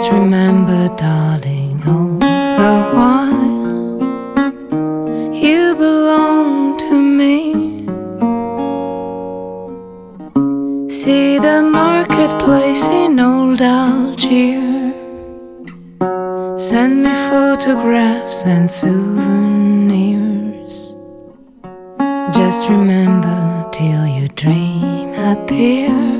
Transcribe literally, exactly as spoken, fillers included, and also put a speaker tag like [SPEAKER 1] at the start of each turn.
[SPEAKER 1] Just remember, darling, all the while you belong to me. See the marketplace in old Algiers, send me photographs and souvenirs. Just remember till your dream appears.